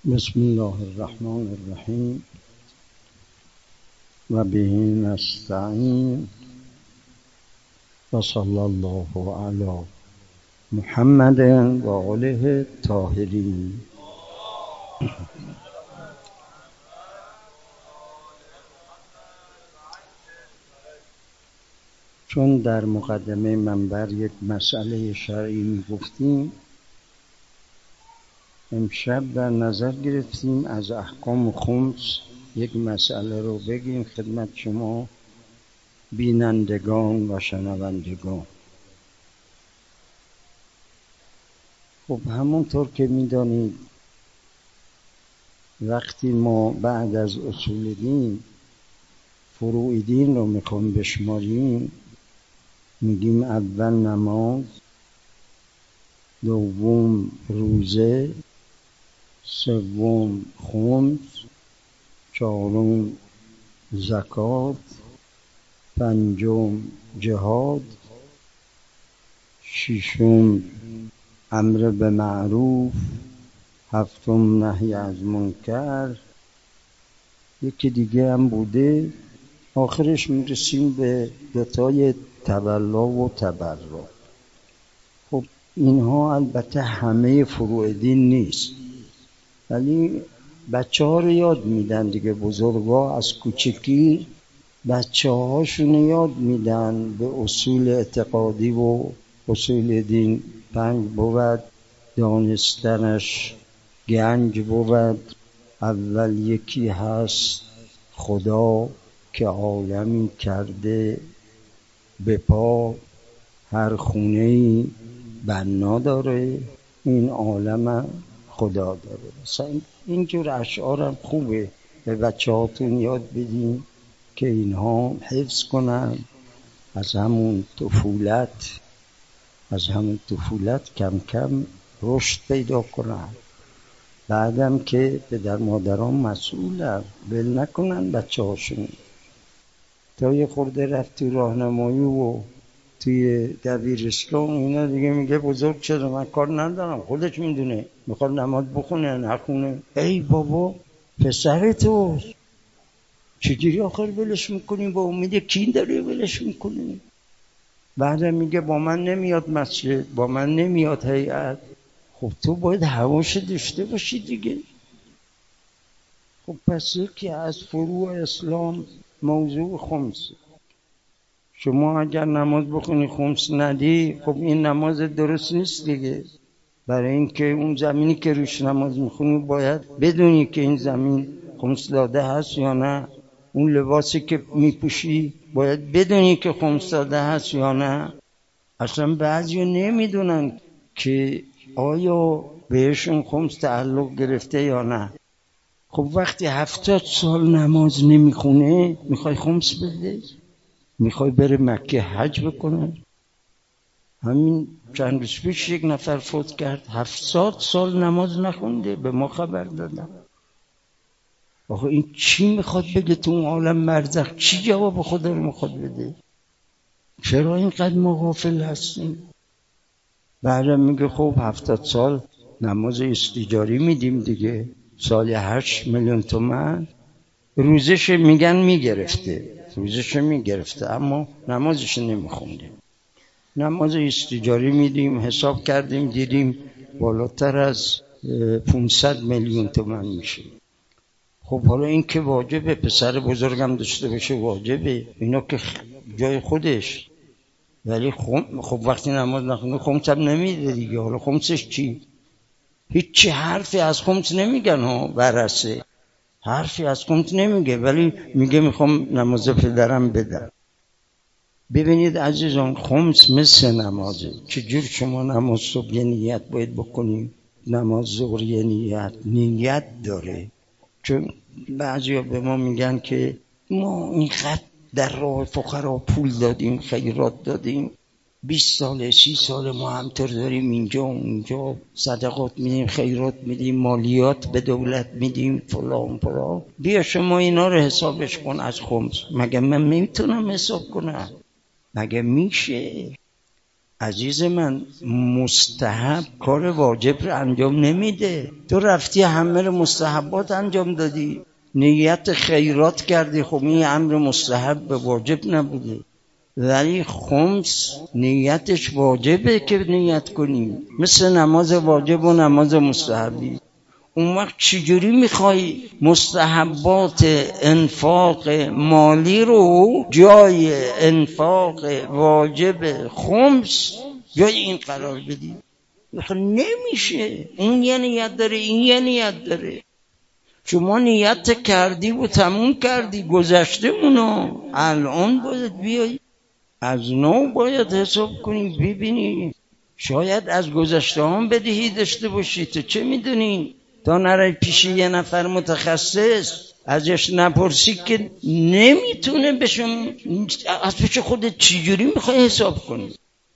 بسم الله الرحمن الرحیم و به نستعین و صلی الله علی محمد و آله الطاهرین. چون در مقدمه منبر یک مسئله شرعی میگفتیم، امشب در نظر گرفتیم از احکام خمس یک مسئله رو بگیم خدمت شما بینندگان و شنوندگان. خب همونطور که میدانید وقتی ما بعد از اصول دین فروع دین رو میخوام بشماریم، میگیم اول نماز، دوم روزه، سوم خمس، چهارم زکات، پنجم جهاد، ششم امر به معروف، هفتم نهی از منکر، یکی دیگه هم بوده، آخرش میرسیم به دوتای تولا و تبرع. خب اینها البته همه فروع دین نیست، ولی بچه ها رو یاد میدن دیگه. بزرگا از کوچکی بچه هاشون یاد میدن به اصول اعتقادی و اصول دین. 5 بود، دانستنش گنج بود. اول یکی هست خدا که عالمی کرده به پا، هر خونه‌ای بنا داره، این عالم خدا داره. مثلا اینجور اشعارم خوبه به بچه هاتون یاد بدین که اینها حفظ کنن از همون طفولت کم کم رشد پیدا کنن. بعدم که پدر مادران مسئولن، ول نکنن بچه هاشون. تا یه خورده رفت تو راهنمایی و توی دبیرستان اینا دیگه میگه بزرگ شده من کار ندارم، خودش میدونه، میخواد نماز بخونه نخونه. ای بابا پسر تو چجوری آخر ولش میکنی؟ با امید کی داری ولش میکنی؟ بعدم میگه با من نمیاد مسجد، با من نمیاد هیئت. خب تو باید حواس داشته باشی دیگه. خب پس یکی از فروع اسلام موضوع خمس. شما اگر نماز بخونی خمس ندی، خب این نماز درست نیست دیگه. برای اینکه اون زمینی که روش نماز میخونی باید بدونی که این زمین خمس داده هست یا نه. اون لباسی که میپوشی باید بدونی که خمس داده هست یا نه. اصلا بعضی نمیدونن که آیا بهشون خمس تعلق گرفته یا نه. خب وقتی 70 سال نماز نمیخونه میخوای خمس بده؟ میخوای بره مکه حج بکنه؟ همین چند روز پیش یک نفر فوت کرد، 70 سال نماز نخونده، به ما خبر دادن. آخه این چی میخواد بگه تو اون عالم برزخ؟ چی جواب خدا رو میخواد بده؟ چرا اینقدر ما غافل هستیم؟ بعدم میگه خب 70 سال نماز استیجاری میدیم دیگه، سالی 8 میلیون تومان. روزش میگن میگرفته اما نمازش نمیخونده. نماز استیجاری میدیم، حساب کردیم دیدیم بالاتر از 500 میلیون تومان میشه. خب حالا این که واجبه، پسر بزرگم داشته باشه واجبه، اینا که جای خودش. ولی خب وقتی نماز نخونه خمس هم نمیده دیگه. حالا خمسش چی؟ هیچی حرفی از خمس نمیگن ها. بررسه حرفی از خمس نمیگه، ولی میگه میخوام نماز پدرم بدم. ببینید عزیزان، خمس مثل نمازه. چجور شما نماز صبح یه نیت باید بکنیم، نماز ظهر یه نیت داره. چون بعضیا به ما میگن که ما اینقدر در راه فقرا پول دادیم، خیرات دادیم، 20 ساله 30 ساله ما همطور داریم اینجا اونجا صدقات میدیم، خیرات میدیم، مالیات به دولت میدیم، فلان. بیا شما اینا رو حسابش کن از خمس. مگه من میتونم حساب کنم؟ مگه میشه؟ عزیز من، مستحب کار واجب رو انجام نمیده. تو رفتی همه رو مستحبات انجام دادی، نیت خیرات کردی، خب این امر مستحب به واجب نبوده. ولی خمس نیتش واجبه که نیت کنی، مثل نماز واجب و نماز مستحبی. اون وقت چجوری میخوای مستحبات انفاق مالی رو جای انفاق واجب خمس جای این قرار بدی؟ نمیشه. اون یه نیت داره، این یه نیت داره. شما نیت کردی و تموم کردی، گذشته اونو، الان باید بیایی از نو باید حساب کنی ببینی. شاید از گذشته هم بدهی داشته باشی، تو چه میدونی؟ تا نرای پیش یه نفر متخصص ازش نپرسی که نمیتونه بشم از پیش خودت چجوری میخوای حساب کنی.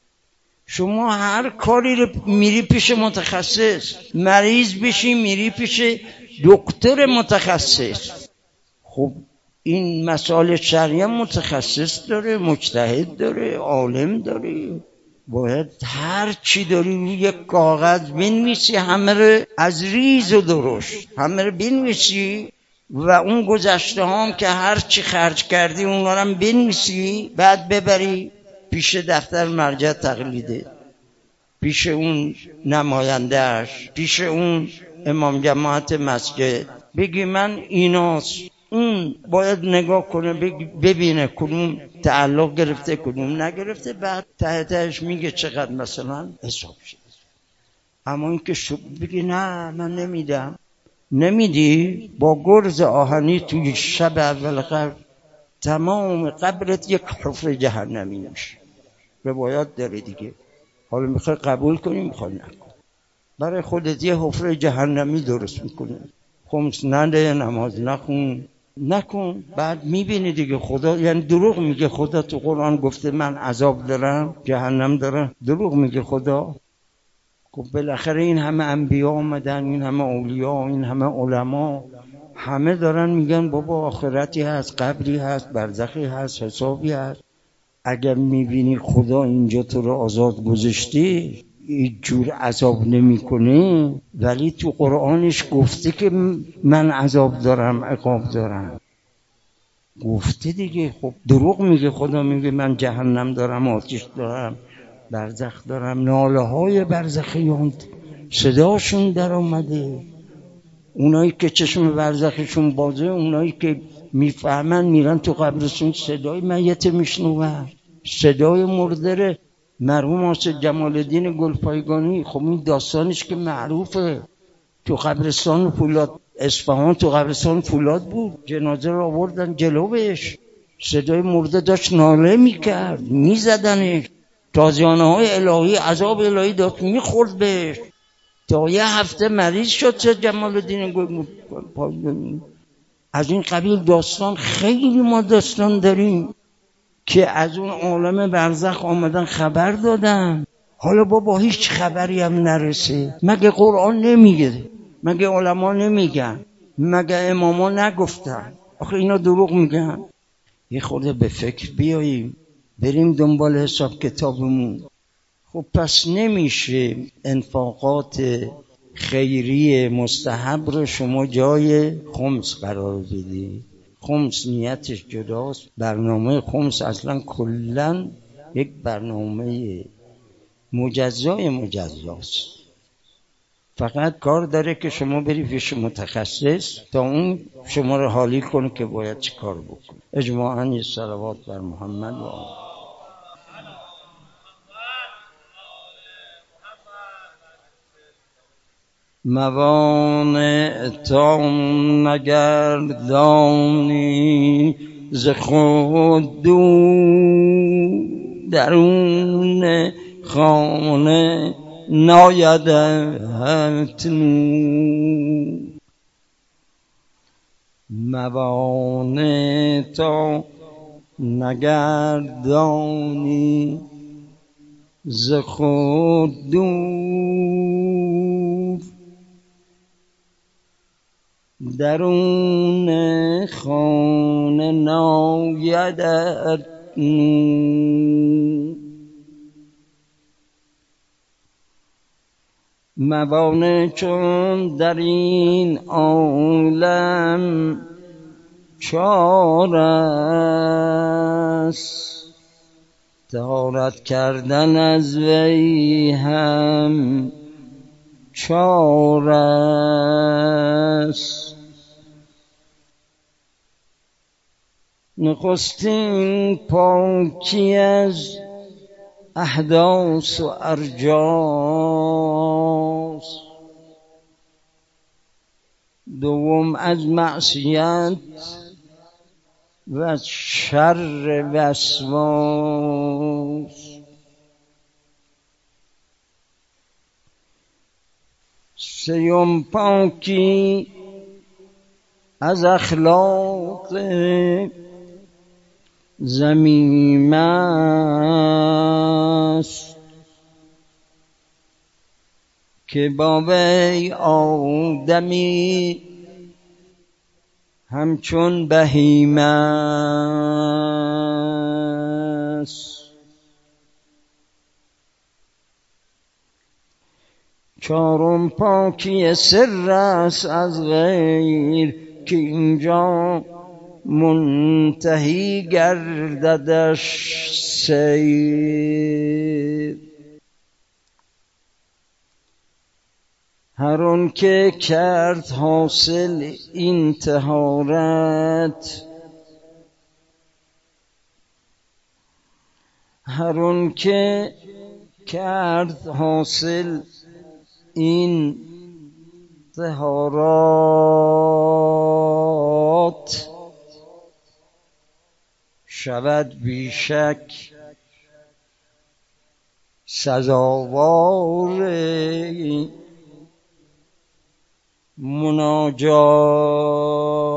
شما هر کاری رو میری پیش متخصص، مریض بشی میری پیش دکتر متخصص. خب این مسائل شرعی متخصص داره، مجتهد داره، عالم داره. باید هر چی داری روی یک کاغذ بنویسی، همه رو از ریز و درشت همه رو بنویسی، و اون گذشته هم که هر چی خرج کردی اون رو هم بنویسی، بعد ببری پیش دفتر مرجع تقلیده، پیش اون نمایندهش، پیش اون امام جماعت مسجد، بگی من ایناست. اون باید نگاه کنه ببینه کدوم تعلق گرفته کدوم نگرفته، بعد تحتش میگه چقدر مثلا حساب شد. اما این که بگی نه من نمیدم، نمیدی، با گرز آهنی توی شب اول قبر تمام قبرت یک حفره جهنمی میشه. روایات داره دیگه. حالا میخوای قبول کنی میخوای نکن، برای خودت یه حفره جهنمی درست میکنی. خمس نده، نماز نکن. بعد میبینی دیگه خدا، یعنی دروغ میگه خدا تو قرآن گفته من عذاب دارم جهنم دارم؟ دروغ میگه خدا؟ خب بالاخره این همه انبیا آمدن، این همه اولیا، این همه علما، همه دارن میگن بابا آخرتی هست، قبری هست، برزخی هست، حسابی هست. اگر میبینی خدا اینجا تو رو آزاد گذاشته، هیچ جور عذاب نمیکنه، ولی تو قرآنش گفته که من عذاب دارم، عقاب دارم، گفته دیگه. خب دروغ میگه خدا؟ میگه من جهنم دارم، آتش دارم، برزخ دارم. ناله های برزخیان صداشون در آمده. اونایی که چشم برزخشون بازه، اونایی که میفهمن میرن تو قبرستون صدای میت میشنون، صدای مردره. مرحوم حاجی جمال الدین گلپایگانی، خب این داستانش که معروفه، تو قبرستان فولاد اصفهان، تو قبرستان فولاد بود، جنازه رو آوردن جلوش، صدای مرده داشت ناله میکرد، میزدنش، تازیانه های الهی، عذاب الهی داشت میخورد بهش، تا یه هفته مریض شد. چه جمال الدین گلپایگانی. از این قبیل داستان خیلی ما داستان داریم که از اون عالم برزخ آمدن خبر دادن. حالا بابا هیچ خبری هم نرسه؟ مگه قرآن نمیگه؟ مگه علما نمیگن؟ مگه اماما نگفتن؟ آخه اینا دروغ میگن. یه خورده به فکر بیاییم، بریم دنبال حساب کتابمون. خب پس نمیشه انفاقات خیری مستحب رو شما جای خمس قرار بدی. خمس نیتش جداست. برنامه خمس اصلا کلن یک برنامه مجزاست. فقط کار داره که شما بری پیش متخصص تا اون شما رو حالی کنه که باید چه کار بکنی. اجماعاً یه صلوات بر محمد و آل. موانع تا نگردانی ز خود دور، درون خانه نایدت نور. موانع تا نگردانی ز خود دور، درون خانه نایدت نور. موانع چون در این عالم چار است، طهارت کردن از وی هم چار است. نخستین پاکی از احداث و ارجاس، دوم از معصیت و از شر وسواس، سیوم پاکی از اخلاق ذمیمه است که با وی آدمی همچون بهیمه است. چهارم پاکی سر است از غیر که اینجا منتهی گرددش سیر. هر آن که کرد حاصل این طهارت، هر آن که کرد حاصل این طهارات، شود بیشک سزاوار مناجات.